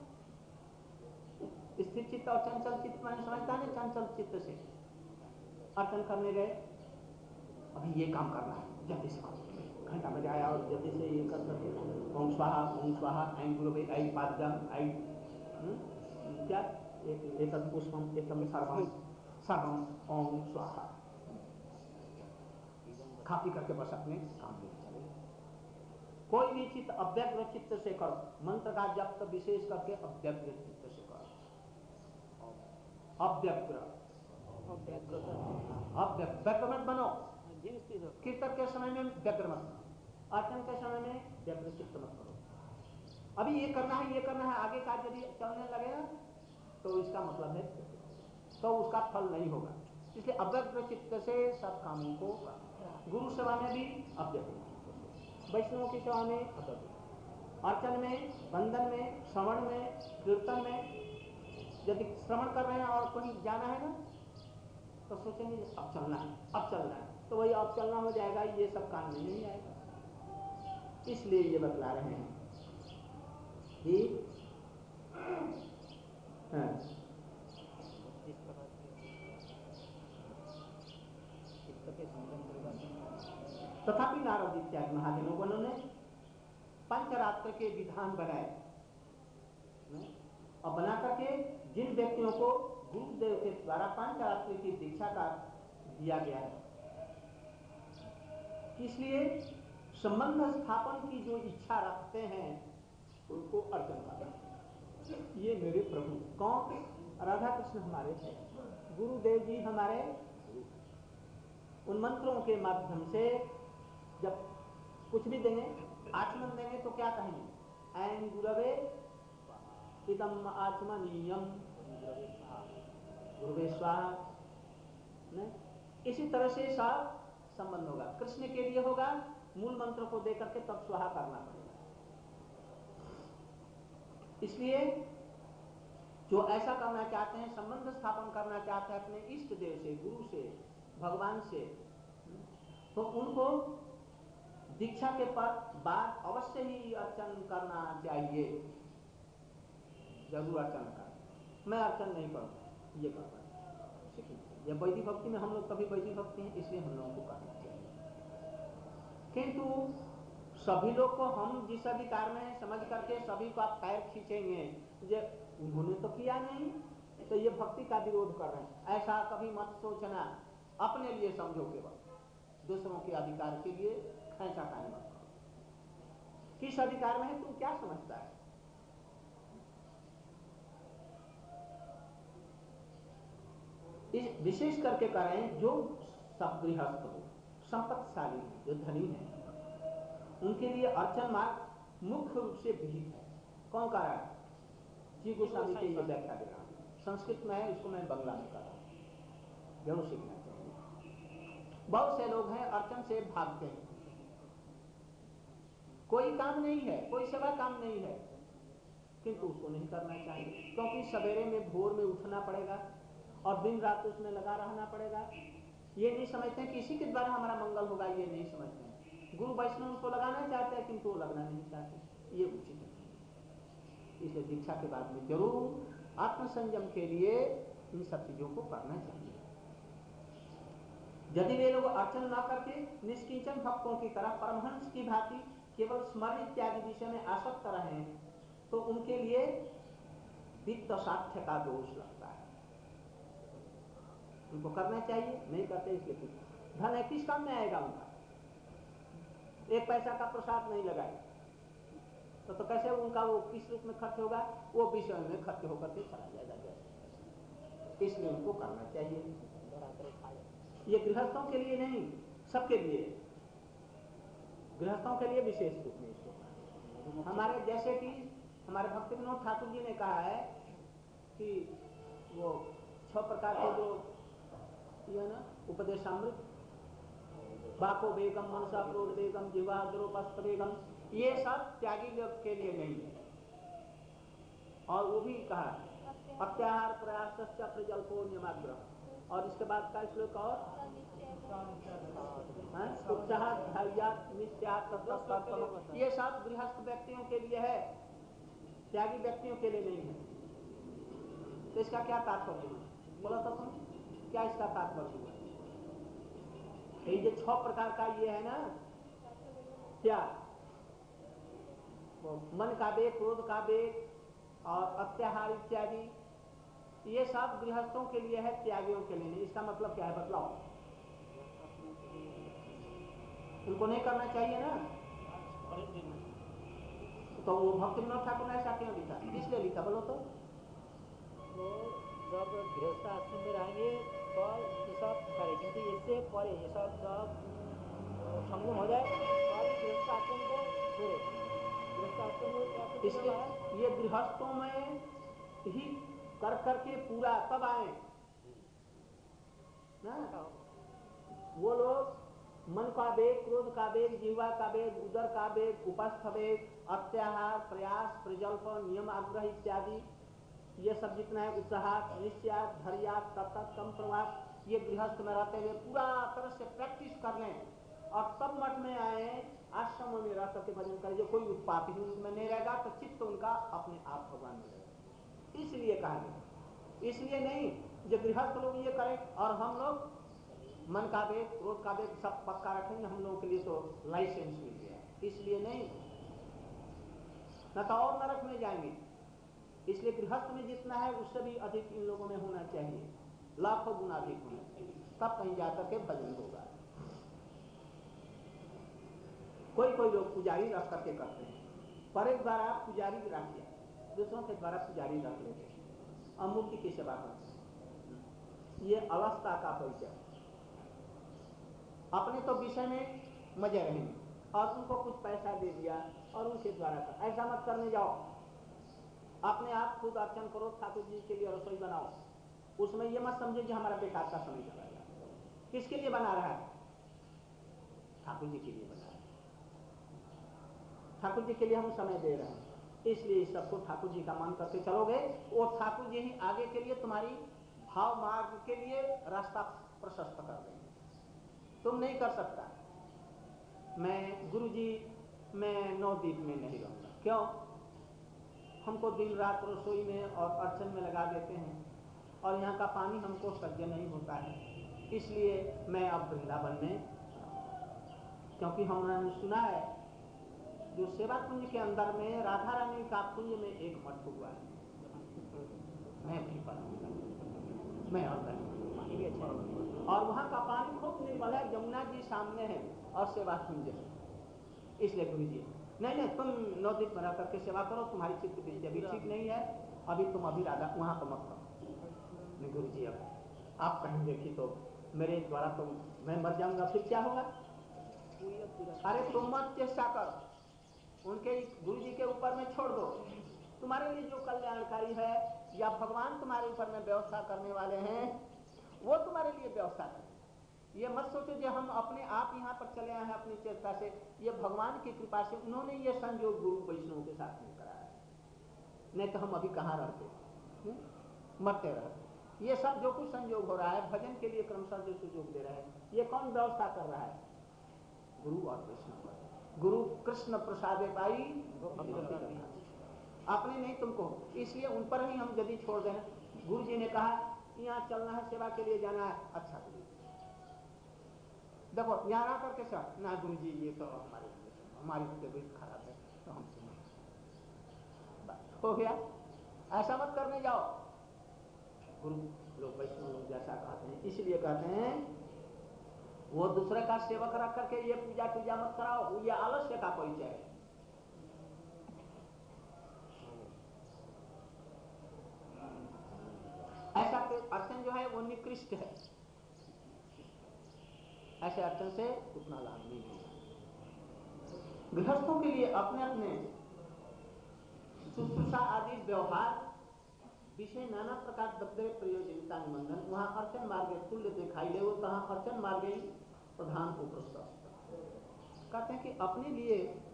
स्थिर चित्त और चंचल चित्त मैंने समझता है, चंचल चित्त से अर्चन करने गए, अभी ये काम करना है, जल्दी से करो, घंटा बजे आया और जल्दी से ये कर करके ओम स्वाहा ऐं गुरुवे ऐं पाद्यम ऐं क्या एक पुष्पम एकदम सर्वम ओम स्वाहा, खा पी करके बस अपने काम में चले। कोई भी चित्त अव्यग्र चित्त से करो, मंत्र का जप तो विशेष करके अव्यग्र चित्त से करो, अव्यग्र मत बनो, कीर्तन के समय में व्यग्र मत बनो, अर्चन के समय में व्यग्र चित्त मत करो। अभी ये करना है, ये करना है, आगे का यदि चलने लगेगा तो इसका मतलब है तो उसका फल नहीं होगा। इसलिए अव्यग्र चित्त से सब कामों को, गुरु सेवा में भी अव्यग्र चित्त से, वैष्णव की सेवा में अव्यग्र, अर्चन में, वंदन में, श्रवण में, कीर्तन में, यदि श्रवण कर रहे हैं और कहीं जाना है ना तो सोचेंगे अब चलना है, अब चलना है, तो वही अब चलना हो जाएगा, ये सब काम में नहीं आएगा। इसलिए ये बतला रहे हैं कि तथापि नारद इत्यादि महाजनों ने पंचरात्र के विधान बनाए और बना करके जिन व्यक्तियों को गुरुदेव के द्वारा पंचरात्र की दीक्षा का दिया गया है, इसलिए संबंध स्थापन की जो इच्छा रखते हैं उनको अर्चन करना। ये मेरे प्रभु कौन, राधा कृष्ण हमारे हैं, गुरुदेव जी हमारे, उन मंत्रों के माध्यम से जब कुछ भी देंगे, आचमन देंगे तो क्या कहेंगे, ऐं गुरवे इदम आचमनीयम गुरुवे स्वाहा, इसी तरह से सब संबंध होगा। कृष्ण के लिए होगा, मूल मंत्र को देकर के तब स्वाहा करना पड़ेगा। इसलिए जो ऐसा करना चाहते हैं, संबंध स्थापन करना चाहते हैं अपने इष्ट देव से, गुरु से, भगवान से, तो उनको दीक्षा के बाद अवश्य ही अर्चन करना चाहिए, जरूर अर्चन कर। मैं अर्चन नहीं करूंगा, ये करना या वैदिक भक्ति में हम लोग कभी वैदिक भक्ति हैं, इसलिए हम लोगों को करना चाहिए। किंतु सभी लोग को हम जिस अधिकार में है समझ करके सभी को आप पैर खींचेंगे, ये उन्होंने तो किया नहीं तो ये भक्ति का विरोध कर रहे हैं, ऐसा कभी मत सोचना। अपने लिए समझो, केवल दूसरों के अधिकार के लिए खींचातानी मत करो। किस अधिकार में है तू क्या समझता है? इस विशेष करके करें जो सब गृहस्थ हो, संपत्तिशाली है, जो धनी है, उनके लिए अर्चन मार्ग मुख्य रूप से विहित है। कौन कह रहा है? जी गोस्वामी के ये व्याख्या दे रहा हूं, संस्कृत में है, इसको मैं बंगला में कर रहा हूं, जरूर सीखना चाहिए। बहुत से लोग हैं अर्चन से भागते हैं, कोई काम नहीं है, कोई सेवा काम नहीं है, किंतु उसको नहीं करना चाहिए, क्योंकि सवेरे में भोर में उठना पड़ेगा और दिन रात उसमें लगा रहना पड़ेगा। ये नहीं समझते हैं कि इसी के द्वारा हमारा मंगल होगा, ये नहीं समझते हैं। गुरु वैष्णव उसको लगाना चाहते हैं किंतु वो लगना नहीं चाहते, ये उचित है। इसलिए दीक्षा के बाद में जरूर आत्मसंयम के लिए इन सब चीजों को करना चाहिए। यदि वे लोग अर्चन न करके निष्किंचन भक्तों की तरह परमहंस की भांति केवल स्मरण इत्यादि विषय में आसक्त रहे तो उनके लिए वित्त साध्य का दोष लगता है। उनको करना चाहिए, नहीं करते इसलिए धन है किस काम में आएगा उनका? एक पैसा का प्रसाद नहीं लगाए तो कैसे उनका वो किस रूप में खर्च होगा? वो विषय में खर्च होकर के चला जाएगा जैसे। इसलिए उनको करना चाहिए। ये गृहस्थों के लिए नहीं, सबके लिए, गृहस्थों के लिए विशेष रूप में इसको। हमारे जैसे कि हमारे भक्ति विनोद ठाकुर जी ने कहा है कि वो 6 प्रकार के जो ये ना उपदेशामृत, बाको बेगम, मनसा क्रोध बेगम, जिह्वा द्रोपस्थ बेगम, ये सब त्यागी लोग के लिए नहीं है। और वो भी कहा अत्याहार प्रयास प्रजल्पो नियमाग्रह, और इसके बाद का श्लोक और ये सब गृहस्थ व्यक्तियों के लिए है, त्यागी व्यक्तियों के लिए नहीं है। तो इसका क्या तात्पर्य हुआ? बोला तो तुम, क्या इसका तात्पर्य हुआ? ये जो 6 प्रकार का ये है ना, क्या मन का वेग, क्रोध का वेग और अत्याहार इत्यादि, ये सब गृहस्थों के लिए है, त्यागियों के लिए नहीं। इसका मतलब क्या है बतलाओ? उनको नहीं करना चाहिए ना। तो वो भक्ति विनोद ठाकुर ने ऐसा क्यों लिखा? इसलिए लिखा, बोलो तो जब गृहस्थ आश्रम में रहेंगे तो ये सब करे, क्योंकि इससे परे ये सब जब संगम हो जाए तो गृहस्थ आश्रम को छोड़े। गृहस्थ आश्रम में इसलिए ये गृहस्थों में ही कर करके पूरा तब आए ना। वो लोग मन का वेग, क्रोध का वेग, जिह्वा का वेग, उदर का वेग, उपस्थ वेग, अत्याहार, प्रयास, प्रजल्प, नियम आग्रह इत्यादि, ये सब जितना है, उत्साह, निश्चय, धैर्य, तत्त, कम प्रवास, ये गृहस्थ में रहते हुए पूरा तरह से प्रैक्टिस कर लें और तब मठ में आए, आश्रम में रह करके भजन करें। जो कोई उत्पात ही उनमें नहीं रहेगा तो चित्त उनका अपने आप भगवान में रहेगा। इसलिए कहा गया, इसलिए नहीं जो गृहस्थ लोग ये करें और हम लोग मन का वेग, क्रोध का वेग सब पक्का रखेंगे, हम लोगों के लिए तो लाइसेंस मिल गया, इसलिए नहीं, न तो और नरक में जाएंगे। इसलिए गृहस्थ में जितना है उससे भी अधिक इन लोगों में होना चाहिए, लाखों गुना अधिक होना चाहिए, तब कहीं जाकर के भजन होगा। कोई कोई लोग पुजारी रख करके करते हैं, पर एक द्वारा पुजारी रख दिया, दूसरों के द्वारा पुजारी रख लेते हैं और मूर्ति की सेवा करते हैं। ये अवस्था का परिचय। अपने तो विषय में मजे रहेंगे और उनको कुछ पैसा दे दिया और उनके द्वारा कर, ऐसा मत करने जाओ। अपने आप खुद अर्चन करो, ठाकुर जी के लिए रसोई बनाओ, उसमें ये मत समझे कि हमारा बेकार का समय चला जाए। किसके लिए बना रहा है? ठाकुर जी के लिए बना रहा है, ठाकुर जी के लिए हम समय दे रहे हैं, इसलिए इस सबको ठाकुर जी का मान करके चलोगे, वो ठाकुर जी ही आगे के लिए तुम्हारी भाव मार्ग के लिए रास्ता प्रशस्त कर देंगे। तुम नहीं कर सकता। मैं गुरु जी, मैं नवदीप में नहीं रहूंगा, क्यों? हमको दिन रात रसोई में और अर्चन में लगा देते हैं और यहाँ का पानी हमको सह्य नहीं होता है, इसलिए मैं अब वृंदावन में, क्योंकि हमने सुना है जो सेवा कुंज के अंदर में राधा रानी का कुंज में एक मठ हुआ है, मैं वहीं पर मैं और पानी भी अच्छा है और वहाँ का पानी खूब निर्मल है, यमुना जी सामने है और सेवा कुंज है। इसलिए गुरु जी नहीं तुम नवद्वीप में रह करके सेवा करो, तुम्हारी चित्त वृत्ति अभी ठीक नहीं है, अभी तुम अभी राधा वहाँ पर मत करो। नहीं गुरु जी अब आप कहेंगे कि तो मेरे द्वारा तो मैं मर जाऊंगा, फिर क्या होगा? अरे तुम मत चेष्टा करो, उनके गुरु जी के ऊपर में छोड़ दो। तुम्हारे लिए जो कल्याणकारी है या भगवान तुम्हारे ऊपर में व्यवस्था करने वाले हैं वो तुम्हारे लिए व्यवस्था करें। ये मत सोचो कि हम अपने आप यहाँ पर चले आए हैं अपनी चेष्टा से, ये भगवान की कृपा से उन्होंने ये संयोग गुरु वैष्णव के साथ में कराया है, नहीं तो हम अभी कहाँ रहते, मरते रहते। ये सब जो कुछ संयोग हो रहा है भजन के लिए क्रमशः जो सुयोग दे रहे हैं, ये कौन व्यवस्था कर रहा है? गुरु और वैष्णव। गुरु कृष्ण प्रसाद पाई अपने नहीं तुमको, इसलिए उन पर ही हम यदि छोड़ दें। गुरु जी ने कहा यहाँ चलना है, सेवा के लिए जाना है, अच्छा गुरु देखो यहाँ आ करके सर ना गुरु जी ये तो हमारी तबीयत खराब है तो हम हो गया, ऐसा मत करने जाओ। गुरु लोग वैष्णव लोग जैसा कहते हैं, इसलिए कहते हैं वो दूसरे का सेवक रख करके ये पूजा पूजा मत कराओ, ये आलस्य का परिचय है। ऐसा अर्चन जो है वो निकृष्ट है, ऐसे अर्चन से उतना लाभ नहीं होगा। गृहस्थों के लिए अपने अपने शुश्रूषा आदि व्यवहार विषय नाना प्रकार द्रव्य प्रयोजनता निबंधन, वहां अर्चन मार्ग तुल्य दिखाई दे, वो तहां अर्चन मार्ग प्रधान को प्रशस्त कहते हैं कि अपने लिए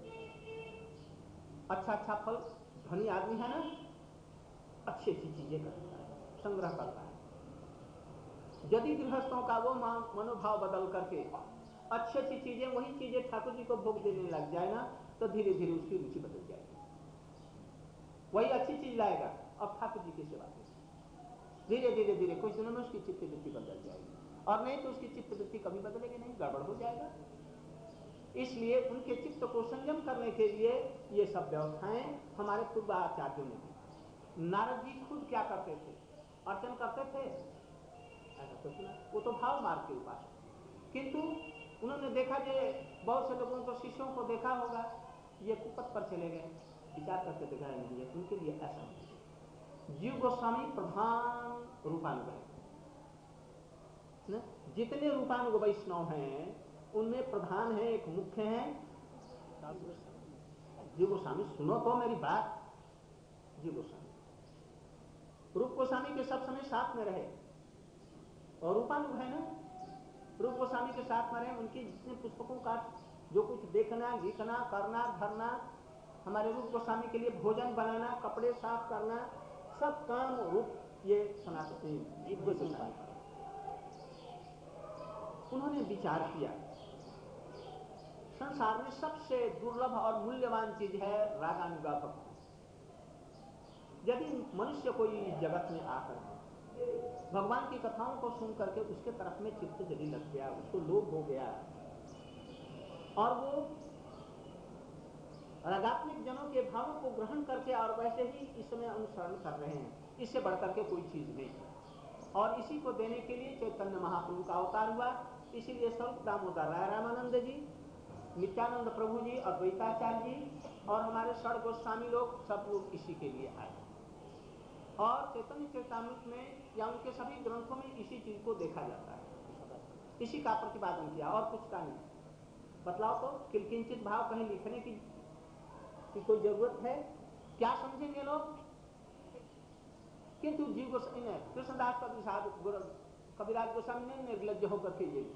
अच्छा अच्छा फल, धनी आदमी है ना, अच्छी अच्छी चीजें करता है, संग्रह करता है। यदि गृहस्थों का वो मनोभाव बदल करके अच्छी अच्छी चीजें, वही चीजें ठाकुर जी को भोग देने लग जाए ना, तो धीरे धीरे उसकी रुचि बदल जाएगी। वही अच्छी चीज लाएगा अब ठाकुर जी की सेवा करेगा, धीरे धीरे धीरे कुछ दिनों में उसकी चित्त वृत्ति बदल जाएगी, और नहीं तो उसकी चित्त वृत्ति कभी बदलेगी नहीं, गड़बड़ हो जाएगा। इसलिए उनके चित्त को संयम करने के लिए ये सब व्यवस्थाएं हमारे पूर्वाचार्यों ने दी। नारद जी खुद क्या करते थे? अर्चन करते थे, ऐसा तो सुना, वो तो भाव मार्ग के उपासक, किंतु उन्होंने देखा कि बहुत से लोगों को, शिष्यों को देखा होगा ये कुपथ पर चले गए, विचार करके देखा नहीं है, उनके लिए ऐसा नहीं। जीव गोस्वामी प्रधान रूपानुग, जितने रूपानुग वैष्णव हैं उनमें प्रधान है, एक मुख्य है जीव गोस्वामी। सुनो तो मेरी बात, जीव गोस्वामी रूप गोस्वामी के सब समय साथ में रहे, और रूपानुग है ना, रूप गोस्वामी के साथ में रहे, उनकी जितने पुस्तकों का जो कुछ देखना, लिखना, करना, धरना, हमारे रूप गोस्वामी के लिए भोजन बनाना, कपड़े साफ करना, सब काम रूप ये सनातन जीव गोस्वामी। उन्होंने विचार किया संसार में सबसे दुर्लभ और मूल्यवान चीज है रागानुगा भक्ति। यदि मनुष्य कोई जगत में आकर भगवान की कथाओं को सुन करके उसके तरफ में चित्त यदि लग गया, उसको लोभ हो गया, और वो रागात्मिक जनों के भावों को ग्रहण करके और वैसे ही इसमें अनुसरण कर रहे हैं, इससे बढ़कर के कोई चीज नहीं। और इसी को देने के लिए चैतन्य महाप्रभु का अवतार हुआ। इसीलिए स्वरूप दामोदर राय रामानंद जी, नित्यानंद प्रभु जी, अद्वैताचार्य जी और हमारे षड गोस्वामी लोग, सब लोग इसी के लिए आए। और चैतन्य चैतामृत में या उनके सभी ग्रंथों में इसी चीज को देखा जाता है, इसी का प्रतिपादन किया और कुछ का नहीं। बतलाओ तो किलकिंचित भाव कहीं लिखने की कोई जरूरत है? क्या समझेंगे लोग? किंतु जीव गोस्वामी ने, कृष्णदास कविराज गोस्वामी ने निर्लज्ज होकर के ये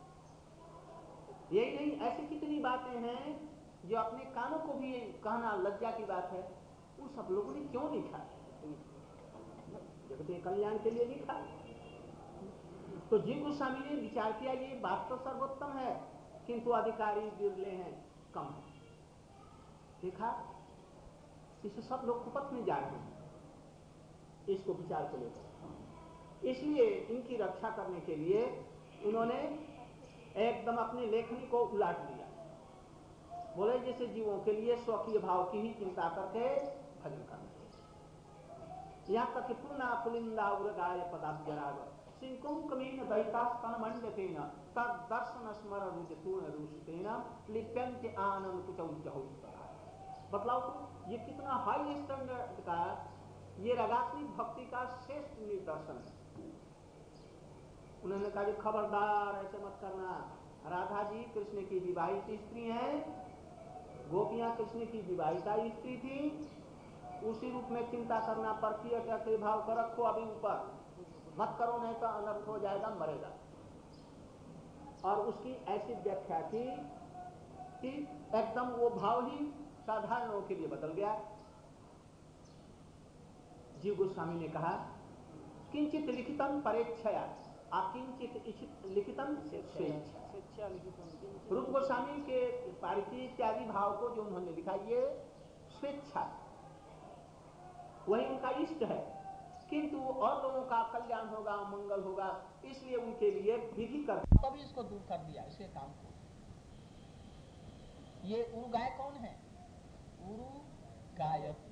यही नहीं, ऐसी कितनी बातें हैं जो अपने कानों को भी कहना लज्जा की बात है। उन सब लोगों ने क्यों लिखा? जगत के कल्याण के लिए लिखा। तो जीव गोस्वामी ने विचार किया ये बात तो सर्वोत्तम है, किंतु अधिकारी बिरले हैं, कम है। देखा इसे सब लोग कुपथ में जा रहे हैं, इसको विचार को लेकर। इसलिए इनकी रक्षा करने के लिए उन्होंने एकदम अपनी लेखनी को उलाट दिया। बोले जैसे जीवों के लिए स्वकीय भाव की ही चिंता करके भजन करना चाहिए। यहाँ तक कि पुण्य पुलिंदा उर्गाय पदाब्जराग सिंकुंकमीन दैतास्तन मंडतेन तद दर्शन स्मर रुजतून रुषतेन लिप्यन्ते आनंद कुचौजहु। बतलाओ तो ये कितना हाई स्टैंडर्ड का ये रागात्मिक भक्ति का श्रेष्ठ निदर्शन है। उन्होंने कहा कि खबरदार ऐसे मत करना, राधा जी कृष्ण की विवाहित स्त्री हैं, गोपियां कृष्ण की विवाहिता स्त्री थी, उसी रूप में चिंता करना पड़ती है। क्या भाव कर रखो अभी ऊपर मत करो, नहीं तो अनर्थ हो जाएगा, मरेगा। और उसकी ऐसी व्याख्या की कि एकदम वो भाव ही साधारणों के लिए बदल गया। जीव गोस्वामी ने कहा किंचित लिखितम परेच्छया अकिंचित लिखितम स्वेच्छा। रूप गोस्वामी के पारिकी इत्यादि भाव को जो उन्होंने लिखा ये स्वेच्छा, वही उनका इष्ट है, किंतु और लोगों का कल्याण होगा, मंगल होगा, इसलिए उनके लिए विधि कर तभी इसको दूर कर दिया इसके काम को। ये उरु गाय कौन है? उरु गायत्री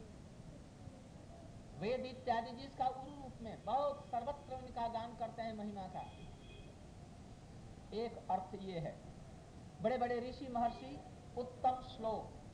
वेद इत्यादि जिसका उरु रूप में बहुत सर्वत्र उनका गान करते हैं महिमा का। एक अर्थ ये है, बड़े बड़े ऋषि महर्षि उत्तम श्लोक